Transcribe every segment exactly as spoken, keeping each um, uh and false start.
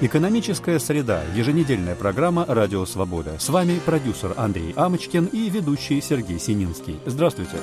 Экономическая среда. Еженедельная программа «Радио Свобода». С вами продюсер Андрей Амочкин и ведущий Сергей Сининский. Здравствуйте.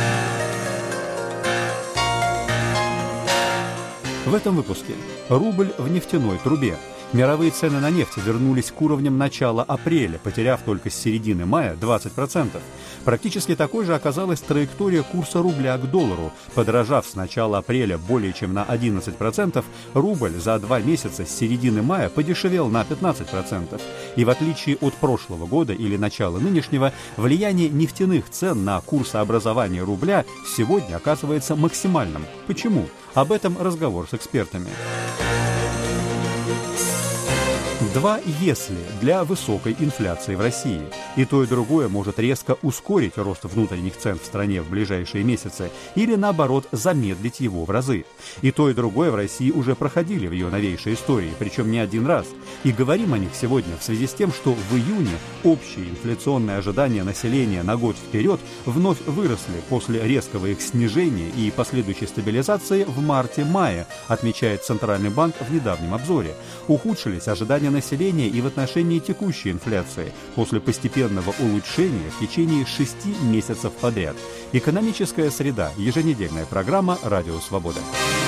В этом выпуске. Рубль в нефтяной трубе. Мировые цены на нефть вернулись к уровням начала апреля, потеряв только с середины мая двадцать процентов. Практически такой же оказалась траектория курса рубля к доллару. Подорожав с начала апреля более чем на одиннадцать процентов, рубль за два месяца с середины мая подешевел на пятнадцать процентов. И в отличие от прошлого года или начала нынешнего, влияние нефтяных цен на курсообразование рубля сегодня оказывается максимальным. Почему? Об этом разговор с экспертами. Два «если» для высокой инфляции в России. И то, и другое может резко ускорить рост внутренних цен в стране в ближайшие месяцы или, наоборот, замедлить его в разы. И то, и другое в России уже проходили в ее новейшей истории, причем не один раз. И говорим о них сегодня в связи с тем, что в июне общие инфляционные ожидания населения на год вперед вновь выросли после резкого их снижения и последующей стабилизации в марте-мае, отмечает Центральный банк в недавнем обзоре. Ухудшились ожидания населения и в отношении текущей инфляции после постепенного улучшения в течение шести месяцев подряд. Экономическая среда. Еженедельная программа «Радио Свобода».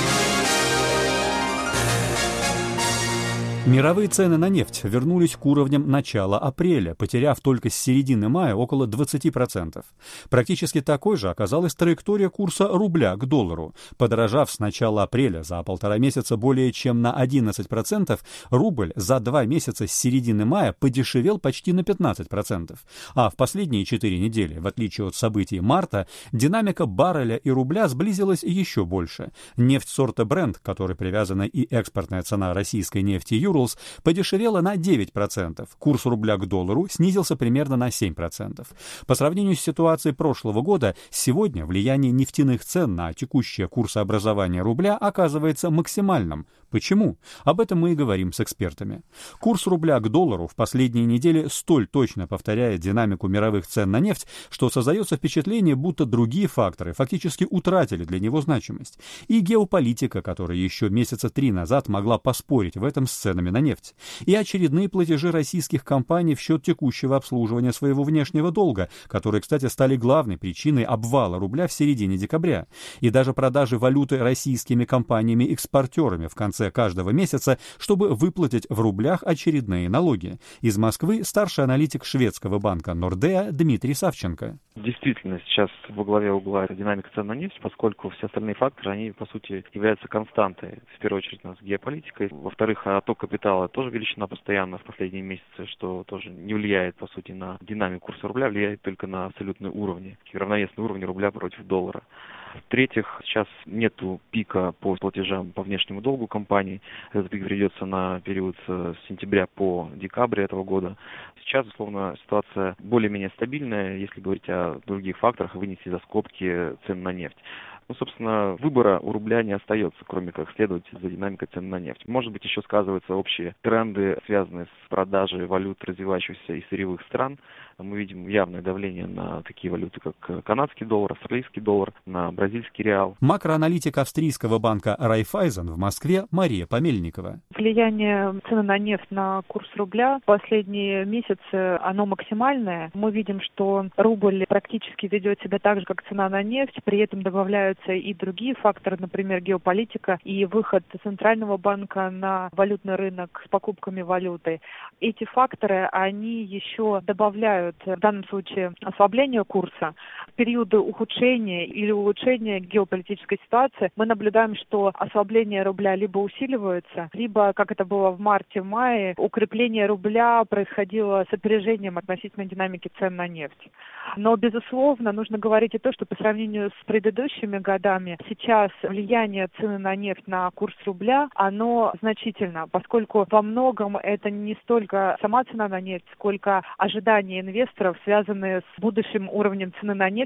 Мировые цены на нефть вернулись к уровням начала апреля, потеряв только с середины мая около двадцати процентов. Практически такой же оказалась траектория курса рубля к доллару. Подорожав с начала апреля за полтора месяца более чем на одиннадцать процентов, рубль за два месяца с середины мая подешевел почти на пятнадцать процентов. А в последние четыре недели, в отличие от событий марта, динамика барреля и рубля сблизилась еще больше. Нефть сорта Brent, к которой привязана и экспортная цена российской нефти Юрл, подешевела на девять процентов. Курс рубля к доллару снизился примерно на семь процентов. По сравнению с ситуацией прошлого года, сегодня влияние нефтяных цен на текущее курсообразование рубля оказывается максимальным. Почему? Об этом мы и говорим с экспертами. Курс рубля к доллару в последние недели столь точно повторяет динамику мировых цен на нефть, что создается впечатление, будто другие факторы фактически утратили для него значимость. И геополитика, которая еще месяца три назад могла поспорить в этом с ценами на нефть, и очередные платежи российских компаний в счет текущего обслуживания своего внешнего долга, которые, кстати, стали главной причиной обвала рубля в середине декабря, и даже продажи валюты российскими компаниями-экспортерами в конце каждого месяца, чтобы выплатить в рублях очередные налоги. Из Москвы старший аналитик шведского банка Nordea Дмитрий Савченко. Действительно, сейчас во главе угла динамика цен на нефть, поскольку все остальные факторы, они, по сути, являются константой. В первую очередь, у нас геополитика. Во-вторых, отток капитала тоже величина постоянно в последние месяцы, что тоже не влияет, по сути, на динамику курса рубля, влияет только на абсолютные уровни, равновесные уровни рубля против доллара. В-третьих, сейчас нету пика по платежам по внешнему долгу компаний. Этот пик придется на период с сентября по декабрь этого года. Сейчас, условно, ситуация более-менее стабильная, если говорить о других факторах, вынести за скобки цен на нефть. Ну, собственно, выбора у рубля не остается, кроме как следовать за динамикой цен на нефть. Может быть, еще сказываются общие тренды, связанные с продажей валют развивающихся и сырьевых стран. Мы видим явное давление на такие валюты, как канадский доллар, австралийский доллар, на бразильский реал. Макроаналитик австрийского банка Райфайзен в Москве Мария Помельникова. Влияние цены на нефть на курс рубля в последние месяцы, оно максимальное. Мы видим, что рубль практически ведет себя так же, как цена на нефть, при этом добавляются и другие факторы, например, геополитика и выход Центрального банка на валютный рынок с покупками валюты. Эти факторы, они еще добавляют в данном случае ослабление курса. В периоды ухудшения или улучшения геополитической ситуации мы наблюдаем, что ослабление рубля либо усиливается, либо, как это было в марте-мае, укрепление рубля происходило с опережением относительно динамики цен на нефть. Но, безусловно, нужно говорить и то, что по сравнению с предыдущими годами сейчас влияние цены на нефть на курс рубля, оно значительно, поскольку во многом это не столько сама цена на нефть, сколько ожидания инвесторов, связанные с будущим уровнем цены на нефть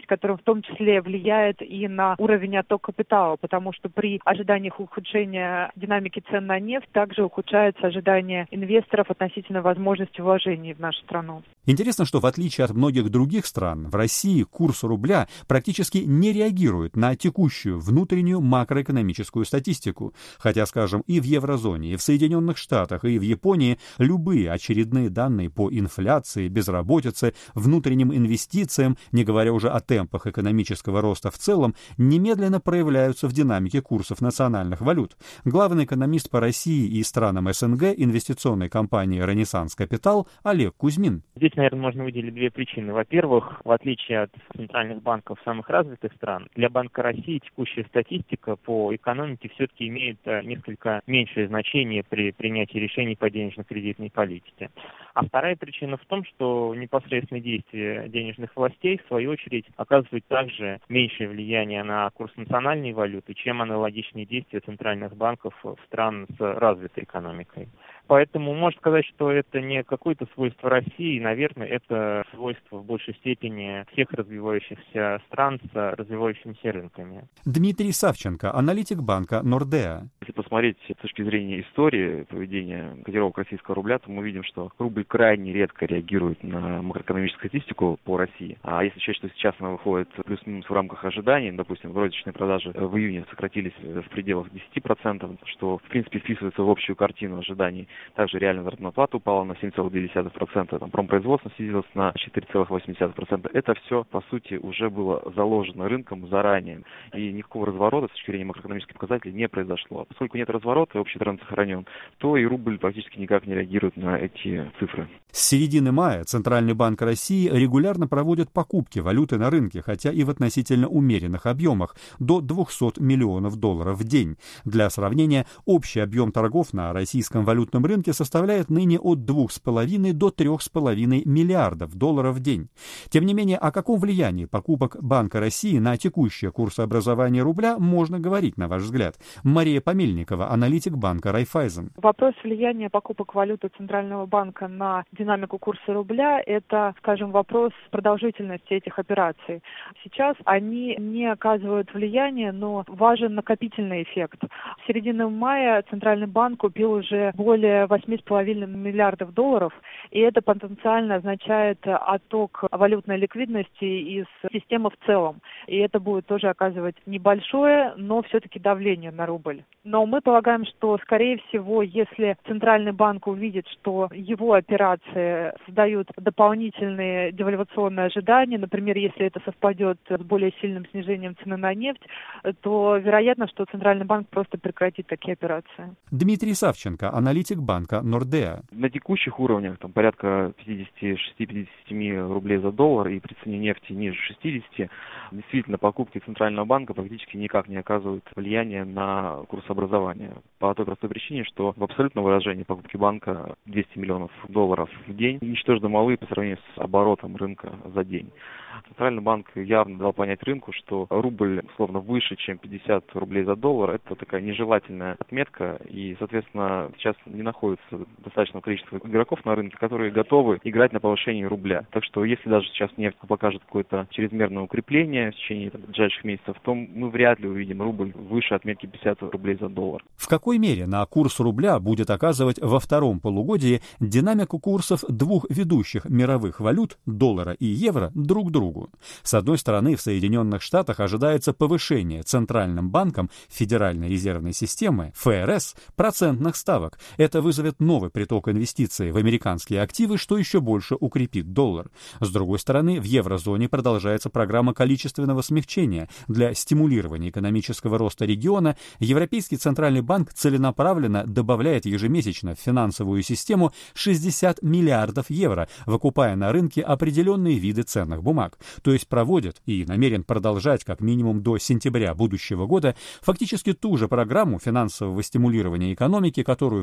нефть, которая в том числе влияет и на уровень оттока капитала, потому что при ожиданиях ухудшения динамики цен на нефть также ухудшается ожидание инвесторов относительно возможности вложений в нашу страну. Интересно, что в отличие от многих других стран, в России курс рубля практически не реагирует на текущую внутреннюю макроэкономическую статистику. Хотя, скажем, и в еврозоне, и в Соединенных Штатах, и в Японии любые очередные данные по инфляции, безработице, внутренним инвестициям, не говоря уже о темпах экономического роста в целом, немедленно проявляются в динамике курсов национальных валют. Главный экономист по России и странам СНГ инвестиционной компании «Ренессанс Капитал» Олег Кузьмин. Здесь, наверное, можно выделить две причины. Во-первых, в отличие от центральных банков самых развитых стран, для Банка России текущая статистика по экономике все-таки имеет несколько меньшее значение при принятии решений по денежно-кредитной политике. А вторая причина в том, что непосредственные действия денежных властей, в свою очередь, оказывают также меньшее влияние на курс национальной валюты, чем аналогичные действия центральных банков стран с развитой экономикой. Поэтому можно сказать, что это не какое-то свойство России, наверное, это свойство в большей степени всех развивающихся стран с развивающимися рынками. Дмитрий Савченко, аналитик банка Нордеа. Если посмотреть с точки зрения истории поведения котировок российского рубля, то мы видим, что рубль крайне редко реагирует на макроэкономическую статистику по России. А если считать, что сейчас она выходит плюс-минус в рамках ожиданий, допустим, розничные продажи в июне сократились в пределах десяти процентов, что в принципе вписывается в общую картину ожиданий. Также реальная заработная плата упала на семь целых две десятых процента, там, промпроизводство снизилось на четыре целых восемь десятых процента. Это все, по сути, уже было заложено рынком заранее. И никакого разворота с точки зрения макроэкономических показателей не произошло. Поскольку нет разворота, общий тренд сохранен, то и рубль практически никак не реагирует на эти цифры. С середины мая Центральный банк России регулярно проводит покупки валюты на рынке, хотя и в относительно умеренных объемах, до двухсот миллионов долларов в день. Для сравнения, общий объем торгов на российском валютном рынке составляет ныне от двух с половиной до трех с половиной миллиардов долларов в день. Тем не менее, о каком влиянии покупок Банка России на текущее курсообразование рубля можно говорить, на ваш взгляд? Мария Помельникова, аналитик банка Райфайзен. Вопрос влияния покупок валюты Центрального банка на динамику курса рубля – это, скажем, вопрос продолжительности этих операций. Сейчас они не оказывают влияния, но важен накопительный эффект. С середины мая Центральный банк купил уже более восьми с половиной миллиардов долларов, и это потенциально означает отток валютной ликвидности из системы в целом. И это будет тоже оказывать небольшое, но все-таки давление на рубль. Но мы полагаем, что, скорее всего, если Центральный банк увидит, что его операции создают дополнительные девальвационные ожидания, например, если это совпадет с более сильным снижением цены на нефть, то вероятно, что Центральный банк просто прекратит такие операции. Дмитрий Савченко, аналитик банка Нордеа. На текущих уровнях, там порядка пятьдесят шесть - пятьдесят семь рублей за доллар и при цене нефти ниже шестидесяти, действительно покупки Центрального банка практически никак не оказывают влияния на курсообразование. По той простой причине, что в абсолютном выражении покупки банка двести миллионов долларов в день ничтожно малы по сравнению с оборотом рынка за день. Центральный банк явно дал понять рынку, что рубль условно выше, чем пятьдесят рублей за доллар. Это такая нежелательная отметка, и, соответственно, сейчас не находится достаточного количества игроков на рынке, которые готовы играть на повышении рубля. Так что, если даже сейчас нефть покажет какое-то чрезмерное укрепление в течение там, ближайших месяцев, то мы вряд ли увидим рубль выше отметки пятьдесят рублей за доллар. В какой мере на курс рубля будет оказывать во втором полугодии динамику курсов двух ведущих мировых валют, доллара и евро, друг к другу? С одной стороны, в Соединенных Штатах ожидается повышение Центральным банком Федеральной резервной системы, эф эр эс, процентных ставок. Это вызовет новый приток инвестиций в американские активы, что еще больше укрепит доллар. С другой стороны, в еврозоне продолжается программа количественного смягчения. Для стимулирования экономического роста региона Европейский Центральный банк целенаправленно добавляет ежемесячно в финансовую систему шестьдесят миллиардов евро, выкупая на рынке определенные виды ценных бумаг. То есть проводит и намерен продолжать как минимум до сентября будущего года фактически ту же программу финансового стимулирования экономики, которую в США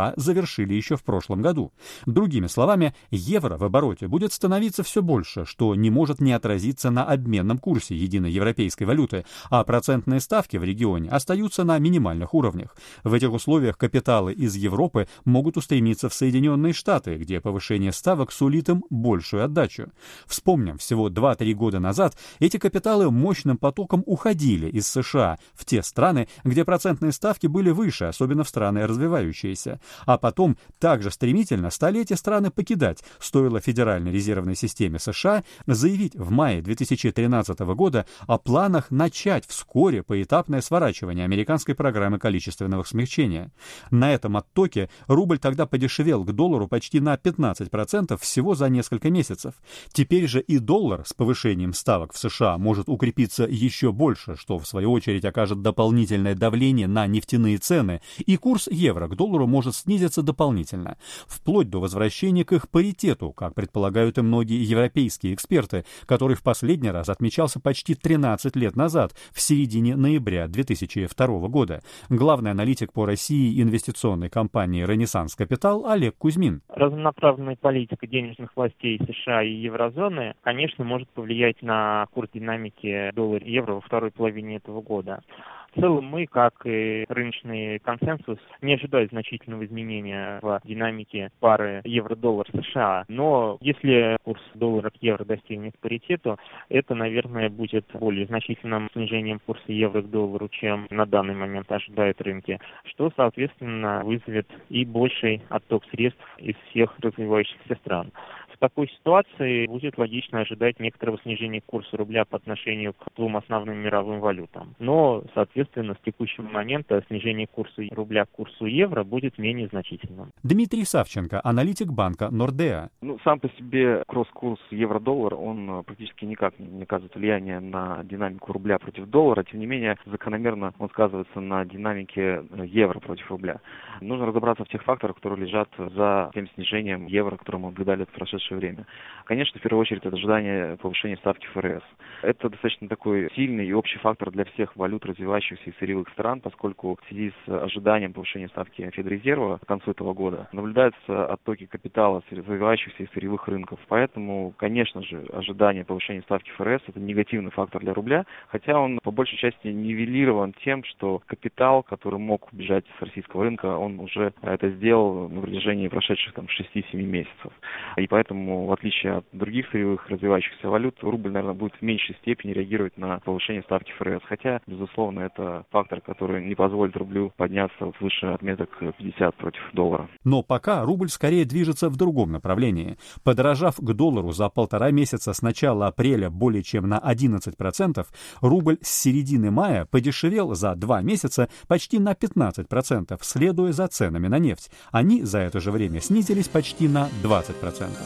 США завершили еще в прошлом году. Другими словами, евро в обороте будет становиться все больше, что не может не отразиться на обменном курсе единой европейской валюты, а процентные ставки в регионе остаются на минимальных уровнях. В этих условиях капиталы из Европы могут устремиться в Соединенные Штаты, где повышение ставок сулит им большую отдачу. Вспомним, всего два-три года назад эти капиталы мощным потоком уходили из США в те страны, где процентные ставки были выше, особенно в страны развивающиеся. А потом также стремительно стали эти страны покидать, стоило Федеральной резервной системе США заявить в мае две тысячи тринадцатого года о планах начать вскоре поэтапное сворачивание американской программы количественного смягчения. На этом оттоке рубль тогда подешевел к доллару почти на пятнадцать процентов всего за несколько месяцев. Теперь же и доллар с повышением ставок в США может укрепиться еще больше, что в свою очередь окажет дополнительное давление на нефтяные цены, и курс евро к доллару может снизиться дополнительно, вплоть до возвращения к их паритету, как предполагают и многие европейские эксперты, который в последний раз отмечался почти тринадцать лет назад, в середине ноября две тысячи второго года. Главный аналитик по России инвестиционной компании «Ренессанс Капитал» Олег Кузьмин. Разнонаправленная политика денежных властей США и еврозоны, конечно, может повлиять на курс динамики доллара-евро во второй половине этого года. В целом мы, как и рыночный консенсус, не ожидаем значительного изменения в динамике пары евро-доллар США. Но если курс доллара к евро достигнет паритету, это, наверное, будет более значительным снижением курса евро к доллару, чем на данный момент ожидают рынки, что, соответственно, вызовет и больший отток средств из всех развивающихся стран. В такой ситуации будет логично ожидать некоторого снижения курса рубля по отношению к двум основным мировым валютам. Но, соответственно, с текущего момента снижение курса рубля к курсу евро будет менее значительным. Дмитрий Савченко, аналитик банка Нордеа. Ну, сам по себе кросс-курс евро-доллар, он практически никак не оказывает влияния на динамику рубля против доллара. Тем не менее, закономерно он сказывается на динамике евро против рубля. Нужно разобраться в тех факторах, которые лежат за тем снижением евро, которое мы наблюдали в прошедшее время. Конечно, в первую очередь, это ожидание повышения ставки ФРС. Это достаточно такой сильный и общий фактор для всех валют развивающихся и сырьевых стран, поскольку в связи с ожиданием повышения ставки Федрезерва к концу этого года наблюдаются оттоки капитала с развивающихся и сырьевых рынков. Поэтому, конечно же, ожидание повышения ставки ФРС – это негативный фактор для рубля, хотя он по большей части нивелирован тем, что капитал, который мог убежать с российского рынка, он уже это сделал на протяжении прошедших там шести-семи месяцев. И поэтому, в отличие от других сырьевых развивающихся валют, рубль, наверное, будет в меньшей степени реагировать на повышение ставки ФРС. Хотя, безусловно, это фактор, который не позволит рублю подняться свыше отметок пятьдесят против доллара. Но пока рубль скорее движется в другом направлении. Подорожав к доллару за полтора месяца с начала апреля более чем на одиннадцать процентов, рубль с середины мая подешевел за два месяца почти на пятнадцать процентов, следуя за ценами на нефть. Они за это же время снизились почти на двадцать процентов.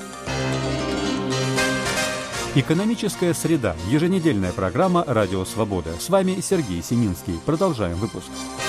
Экономическая среда. Еженедельная программа «Радио Свобода». С вами Сергей Семинский. Продолжаем выпуск.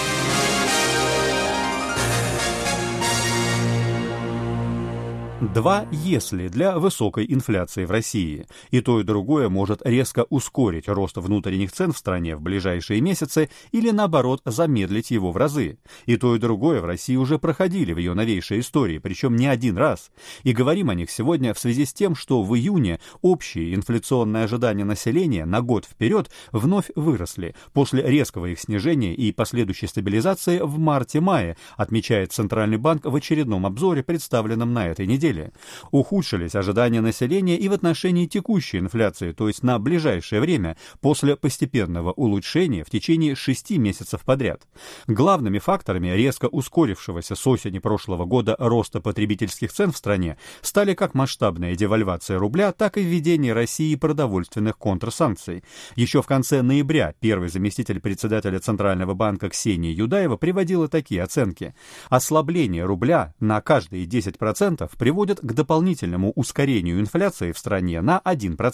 Два «если» для высокой инфляции в России. И то, и другое может резко ускорить рост внутренних цен в стране в ближайшие месяцы или, наоборот, замедлить его в разы. И то, и другое в России уже проходили в ее новейшей истории, причем не один раз. И говорим о них сегодня в связи с тем, что в июне общие инфляционные ожидания населения на год вперед вновь выросли после резкого их снижения и последующей стабилизации в марте-мае, отмечает Центральный банк в очередном обзоре, представленном на этой неделе. Ухудшились ожидания населения и в отношении текущей инфляции, то есть на ближайшее время, после постепенного улучшения в течение шести месяцев подряд. Главными факторами резко ускорившегося с осени прошлого года роста потребительских цен в стране стали как масштабная девальвация рубля, так и введение России продовольственных контрсанкций. Еще в конце ноября первый заместитель председателя Центрального банка Ксения Юдаева приводила такие оценки. Ослабление рубля на каждые десять процентов приводит к дополнительному ускорению инфляции в стране на один процент.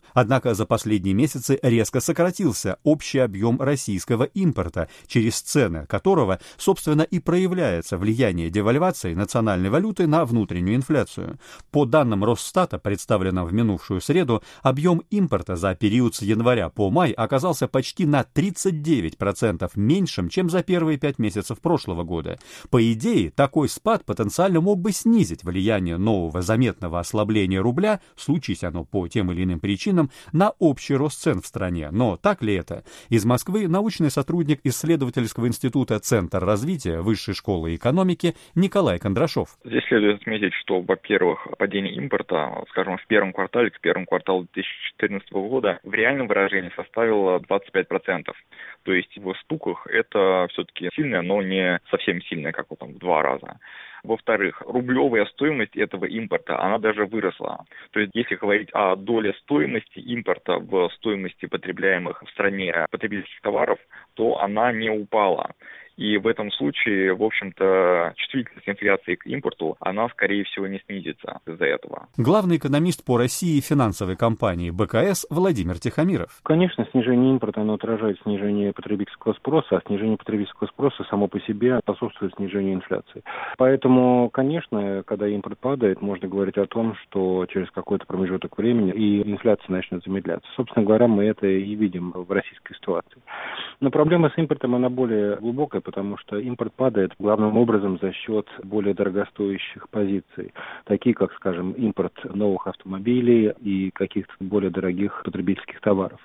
Однако за последние месяцы резко сократился общий объем российского импорта, через цены которого, собственно, и проявляется влияние девальвации национальной валюты на внутреннюю инфляцию. По данным Росстата, представленным в минувшую среду, объем импорта за период с января по май оказался почти на тридцать девять процентов меньшим, чем за первые пять месяцев прошлого года. По идее, такой спад потенциально мог бы снизить влияние нового заметного ослабления рубля, случись оно по тем или иным причинам, на общий рост цен в стране. Но так ли это? Из Москвы научный сотрудник исследовательского института «Центр развития Высшей школы экономики» Николай Кондрашов. Здесь следует отметить, что, во-первых, падение импорта, скажем, в первом квартале к первому кварталу две тысячи четырнадцатого года в реальном выражении составило двадцать пять процентов. То есть в стуках это все-таки сильное, но не совсем сильное, как вот там в два раза. Во-вторых, рублевая стоимость этого импорта, она даже выросла. То есть если говорить о доле стоимости импорта в стоимости потребляемых в стране потребительских товаров, то она не упала. И в этом случае, в общем-то, чувствительность инфляции к импорту, она, скорее всего, не снизится из-за этого. Главный экономист по России финансовой компании бэ ка эс Владимир Тихомиров. Конечно, снижение импорта, оно отражает снижение потребительского спроса, а снижение потребительского спроса само по себе способствует снижению инфляции. Поэтому, конечно, когда импорт падает, можно говорить о том, что через какой-то промежуток времени и инфляция начнет замедляться. Собственно говоря, мы это и видим в российской ситуации. Но проблема с импортом, она более глубокая, потому что импорт падает главным образом за счет более дорогостоящих позиций, такие как, скажем, импорт новых автомобилей и каких-то более дорогих потребительских товаров.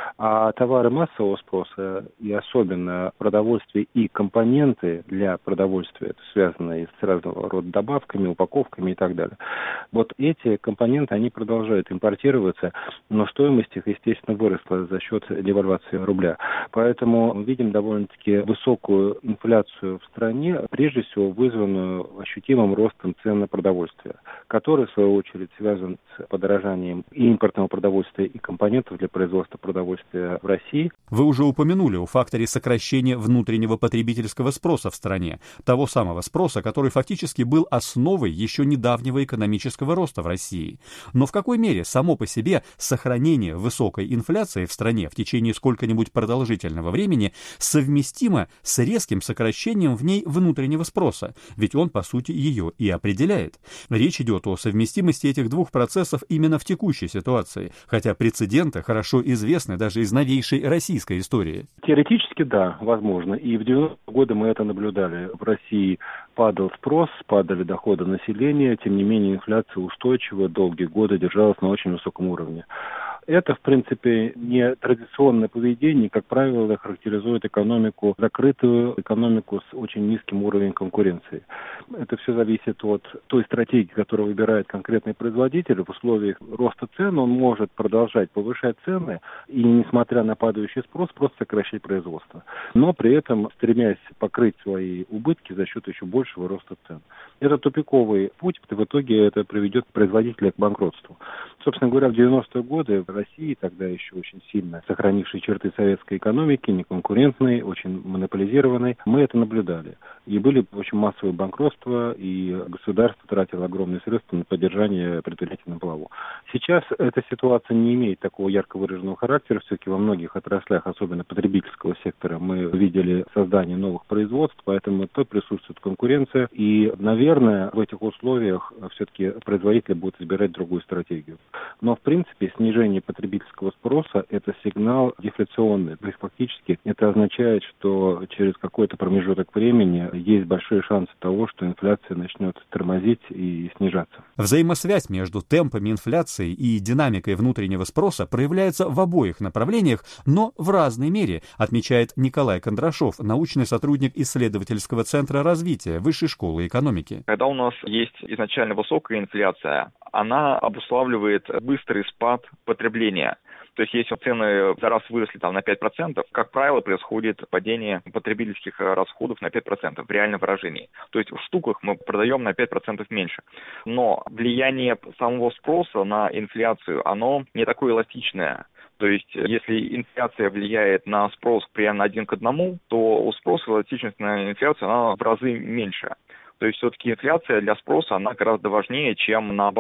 А товары массового спроса, и особенно продовольствие и компоненты для продовольствия, это связано и с разного рода добавками, упаковками и так далее. Вот эти компоненты, они продолжают импортироваться, но стоимость их, естественно, выросла за счет девальвации рубля. Поэтому мы видим довольно-таки высокую инфляцию в стране, прежде всего вызванную ощутимым ростом цен на продовольствие, который, в свою очередь, связан с подорожанием и импортного продовольствия, и компонентов для производства продовольствия в России. Вы уже упомянули о факторе сокращения внутреннего потребительского спроса в стране, того самого спроса, который фактически был основой еще недавнего экономического роста в России. Но в какой мере само по себе сохранение высокой инфляции в стране в течение сколько-нибудь продолжительного времени совместимо с резким сокращением в ней внутреннего спроса, ведь он, по сути, ее и определяет. Речь идет о совместимости этих двух процессов именно в текущей ситуации, хотя прецеденты хорошо известны даже из новейшей российской истории. Теоретически, да, возможно. И в девяностые годы мы это наблюдали. В России падал спрос, падали доходы населения, тем не менее инфляция устойчиво долгие годы держалась на очень высоком уровне. Это, в принципе, не традиционное поведение, как правило, характеризует экономику закрытую, экономику с очень низким уровнем конкуренции. Это все зависит от той стратегии, которую выбирает конкретный производитель. В условиях роста цен он может продолжать повышать цены и, несмотря на падающий спрос, просто сокращать производство. Но при этом стремясь покрыть свои убытки за счет еще большего роста цен. Это тупиковый путь, в итоге это приведет производителя к банкротству. Собственно говоря, в девяностые годы в России, тогда еще очень сильно сохранившей черты советской экономики, неконкурентной, очень монополизированной, мы это наблюдали. И были очень массовые банкротства, и государство тратило огромные средства на поддержание предприятий на плаву. Сейчас эта ситуация не имеет такого ярко выраженного характера. Все-таки во многих отраслях, особенно потребительского сектора, мы видели создание новых производств, поэтому то присутствует конкуренция. И, наверное, в этих условиях все-таки производители будут избирать другую стратегию. Но, в принципе, снижение потребительского спроса – это сигнал дефляционный. То есть, фактически, это означает, что через какой-то промежуток времени есть большие шансы того, что инфляция начнет тормозить и снижаться. Взаимосвязь между темпами инфляции и динамикой внутреннего спроса проявляется в обоих направлениях, но в разной мере, отмечает Николай Кондрашов, научный сотрудник исследовательского центра развития Высшей школы экономики. Когда у нас есть изначально высокая инфляция, она обуславливает быстрый спад потребления. То есть, если цены за раз выросли там, на пять процентов, как правило, происходит падение потребительских расходов на пять процентов в реальном выражении. То есть, в штуках мы продаем на пять процентов меньше. Но влияние самого спроса на инфляцию, оно не такое эластичное. То есть, если инфляция влияет на спрос примерно один к одному, то у спроса эластичность на инфляцию, она в разы меньше. То есть все-таки инфляция для спроса, она гораздо важнее, чем наоборот.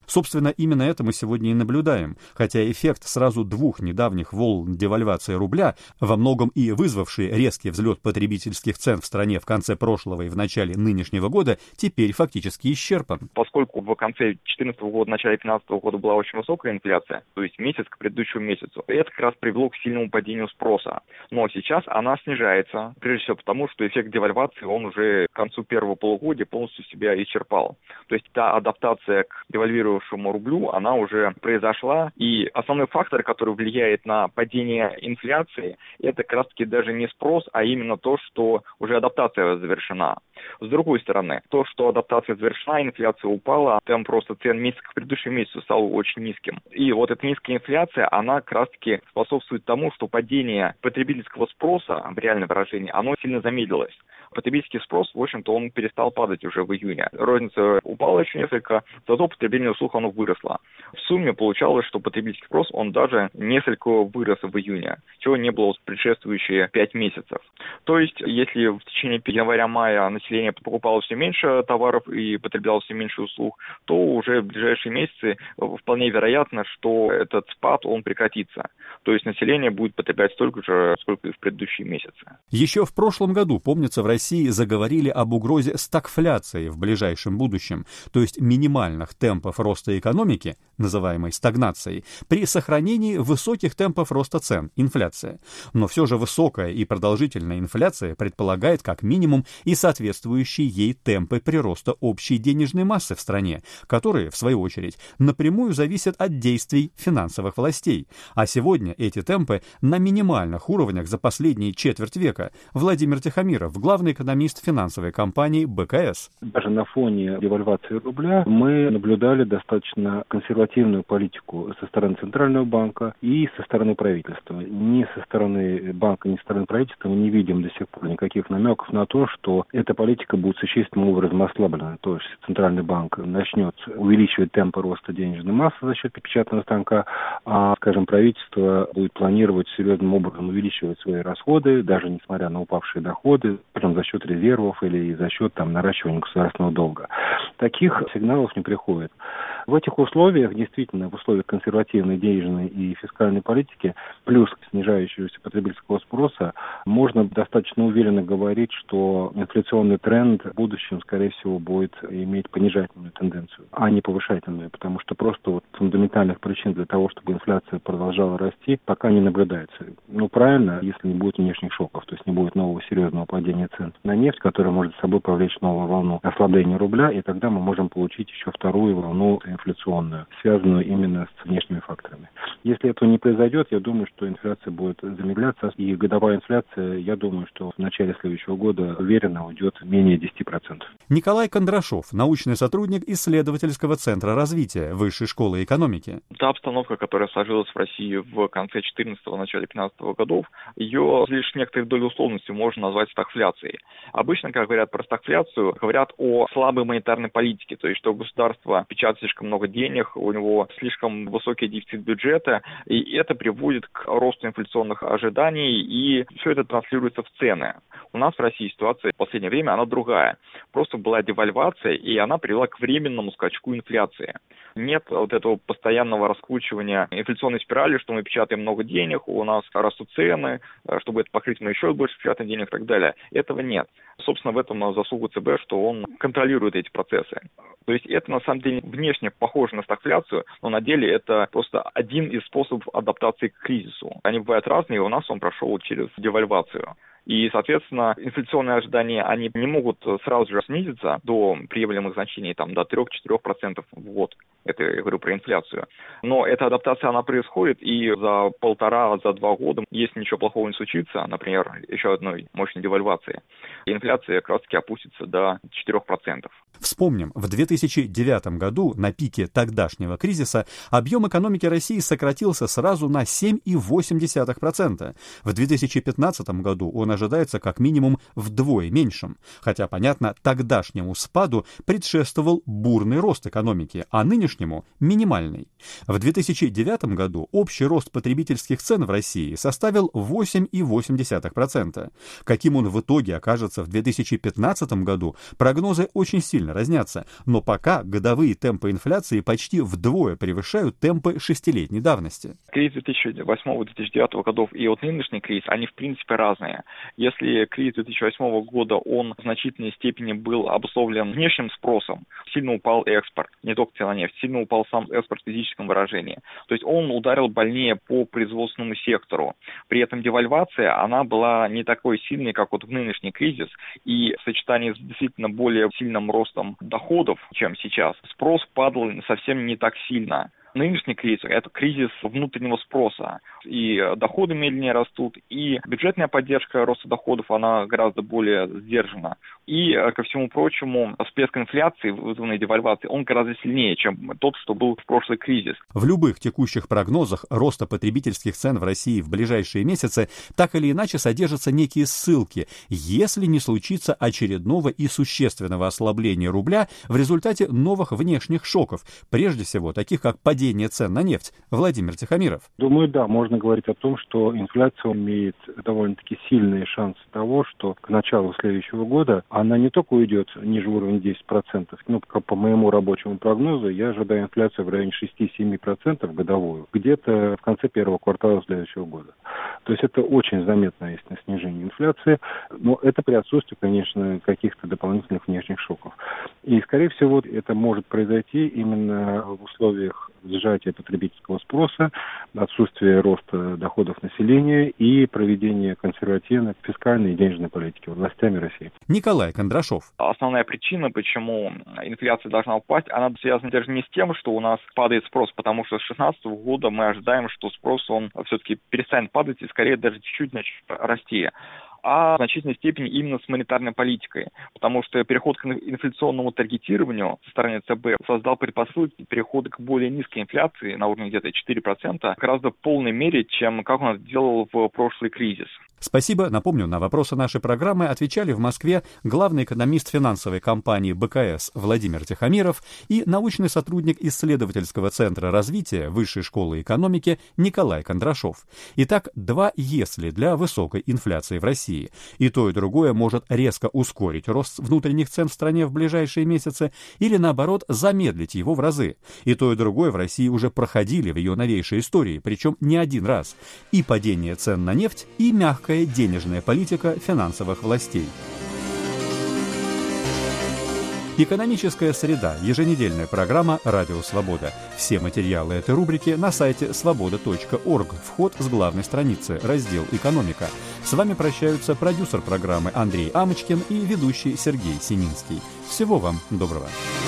Собственно, именно это мы сегодня и наблюдаем, хотя эффект сразу двух недавних волн девальвации рубля, во многом и вызвавший резкий взлет потребительских цен в стране в конце прошлого и в начале нынешнего года, теперь фактически исчерпан. Поскольку в конце две тысячи четырнадцатого года, начале две тысячи пятнадцатого года была очень высокая инфляция, то есть месяц к предыдущему месяцу, это как раз привело к сильному падению спроса. Но сейчас она снижается, прежде всего потому, что эффект девальвации, он уже к концу первого полугодия полностью себя исчерпал. То есть та адаптация к девальвирующему рублю, она уже произошла, и основной фактор, который влияет на падение инфляции, это как раз-таки даже не спрос, а именно то, что уже адаптация завершена. С другой стороны, то, что адаптация завершена, инфляция упала, темп роста цен месяц к предыдущему месяцу стал очень низким. И вот эта низкая инфляция, она как раз-таки способствует тому, что падение потребительского спроса, в реальном выражении, оно сильно замедлилось. Потребительский спрос, в общем-то, он перестал падать уже в июне. Розница упала еще несколько, зато потребление услуг, оно выросло. В сумме получалось, что потребительский спрос, он даже несколько вырос в июне, чего не было в предшествующие пять месяцев. То есть, если в течение января-мая население покупало все меньше товаров и потребляло все меньше услуг, то уже в ближайшие месяцы вполне вероятно, что этот спад, он прекратится. То есть население будет потреблять столько же, сколько и в предыдущие месяцы. Еще в прошлом году, помнится, в России заговорили об угрозе стагфляции в ближайшем будущем, то есть минимальных темпов роста экономики, называемой стагнацией, при сохранении высоких темпов роста цен, инфляция. Но все же высокая и продолжительная инфляция предполагает как минимум и соответствующие ей темпы прироста общей денежной массы в стране, которые, в свою очередь, напрямую зависят от действий финансовых властей. А сегодня эти темпы на минимальных уровнях за последние четверть века. Владимир Тихомиров, главный экономист финансовой компании бэ ка эс. Даже на фоне девальвации рубля мы наблюдали достаточно консервативную политику со стороны Центрального банка и со стороны правительства. Ни со стороны банка, ни со стороны правительства мы не видим до сих пор никаких намеков на то, что эта политика будет существенным образом ослаблена. То есть Центральный банк начнет увеличивать темпы роста денежной массы за счет печатного станка, а, скажем, правительство будет планировать серьезным образом увеличивать свои расходы, даже несмотря на упавшие доходы, причем за счет резервов или за счет там, наращивания государственного долга. Таких сигналов не приходит. В этих условиях, действительно, в условиях консервативной денежной и фискальной политики, плюс снижающегося потребительского спроса, можно достаточно уверенно говорить, что инфляционный тренд в будущем, скорее всего, будет иметь понижательную тенденцию, а не повышательную, потому что просто вот фундаментальных причин для того, чтобы инфляция продолжала расти, пока не наблюдается. Ну, правильно, если не будет внешних шоков, то есть не будет нового серьезного падения цен на нефть, которая может с собой повлечь новую волну ослабления рубля, и тогда мы можем получить еще вторую волну инфляционную, связанную именно с внешними факторами. Если этого не произойдет, я думаю, что инфляция будет замедляться, и годовая инфляция, я думаю, что в начале следующего года уверенно уйдет менее десяти процентов. Николай Кондрашов, научный сотрудник исследовательского центра развития Высшей школы экономики. Та обстановка, которая сложилась в России в конце четырнадцатого, начале пятнадцатого годов, ее лишь некоторой долей условности можно назвать стагфляцией. Обычно, когда говорят про стагфляцию, говорят о слабой монетарной политике, то есть что государство печатает слишком много денег, у него слишком высокий дефицит бюджета, и это приводит к росту инфляционных ожиданий, и все это транслируется в цены. У нас в России ситуация в последнее время, она другая. Просто была девальвация, и она привела к временному скачку инфляции. Нет вот этого постоянного раскручивания инфляционной спирали, что мы печатаем много денег, у нас растут цены, чтобы это покрыть, мы еще больше печатаем денег и так далее. Этого нет. Собственно, в этом заслуга ЦБ, что он контролирует эти процессы. То есть это, на самом деле, внешне похоже на стагфляцию, но на деле это просто один из способов адаптации к кризису. Они бывают разные, и у нас он прошел через девальвацию. И, соответственно, инфляционные ожидания, они не могут сразу же снизиться до приемлемых значений, там, до трех-четырех процентов в год. Это я говорю про инфляцию. Но эта адаптация, она происходит, и за полтора, за два года, если ничего плохого не случится, например, еще одной мощной девальвации, инфляция как раз-таки опустится до четырех процентов. Вспомним, в две тысячи девятом году на пике тогдашнего кризиса объем экономики России сократился сразу на семь целых восемь десятых процента. В две тысячи пятнадцатом году он ожидается как минимум вдвое меньшим. Хотя, понятно, тогдашнему спаду предшествовал бурный рост экономики, а нынешний нынешнему минимальной. В две тысячи девятом году общий рост потребительских цен в России составил восемь целых восемь десятых процента. Каким он в итоге окажется в две тысячи пятнадцатом году, прогнозы очень сильно разнятся, но пока годовые темпы инфляции почти вдвое превышают темпы шестилетней давности. Кризис две тысячи восьмого — две тысячи девятого годов и вот нынешний кризис, они в принципе разные. Если кризис две тысячи восьмого года, он в значительной степени был обусловлен внешним спросом, сильно упал экспорт, не только цена на нефть, сильно упал сам экспорт в физическом выражении. То есть он ударил больнее по производственному сектору. При этом девальвация, она была не такой сильной, как вот в нынешний кризис, и в сочетании с действительно более сильным ростом доходов, чем сейчас, спрос падал совсем не так сильно. Нынешний кризис – это кризис внутреннего спроса. И доходы медленнее растут, и бюджетная поддержка роста доходов, она гораздо более сдержана. И, ко всему прочему, всплеск инфляции, вызванной девальвацией, он гораздо сильнее, чем тот, что был в прошлый кризис. В любых текущих прогнозах роста потребительских цен в России в ближайшие месяцы так или иначе содержатся некие ссылки, если не случится очередного и существенного ослабления рубля в результате новых внешних шоков, прежде всего таких как падение цен на нефть. Владимир Тихомиров. Думаю, да, можно говорить о том, что инфляция имеет довольно-таки сильные шансы того, что к началу следующего года она не только уйдет ниже уровня десять процентов, но по моему рабочему прогнозу я ожидаю инфляцию в районе шесть-семь процентов годовую, где-то в конце первого квартала следующего года. То есть это очень заметное, естественно, снижение инфляции, но это при отсутствии, конечно, каких-то дополнительных внешних шоков. И, скорее всего, это может произойти именно в условиях сжатия потребительского спроса, отсутствия роста доходов населения и проведения консервативной фискальной и денежной политики властями России. Николай Кондрашов. Основная причина, почему инфляция должна упасть, она связана даже не с тем, что у нас падает спрос, потому что с две тысячи шестнадцатого года мы ожидаем, что спрос, он все-таки перестанет падать и скорее даже чуть-чуть начнет расти, а в значительной степени именно с монетарной политикой, потому что переход к инфляционному таргетированию со стороны ЦБ создал предпосылки перехода к более низкой инфляции на уровне где-то четыре процента гораздо в полной мере, чем как он это делал в прошлый кризис. Спасибо. Напомню, на вопросы нашей программы отвечали в Москве главный экономист финансовой компании бэ ка эс Владимир Тихомиров и научный сотрудник исследовательского центра развития Высшей школы экономики Николай Кондрашов. Итак, два «если» для высокой инфляции в России. И то, и другое может резко ускорить рост внутренних цен в стране в ближайшие месяцы или, наоборот, замедлить его в разы. И то, и другое в России уже проходили в ее новейшей истории, причем не один раз. И падение цен на нефть, и мягкая денежная политика финансовых властей. Экономическая среда. Еженедельная программа «Радио Свобода». Все материалы этой рубрики на сайте свобода точка орг. Вход с главной страницы. Раздел «Экономика». С вами прощаются продюсер программы Андрей Амочкин и ведущий Сергей Сининский. Всего вам доброго.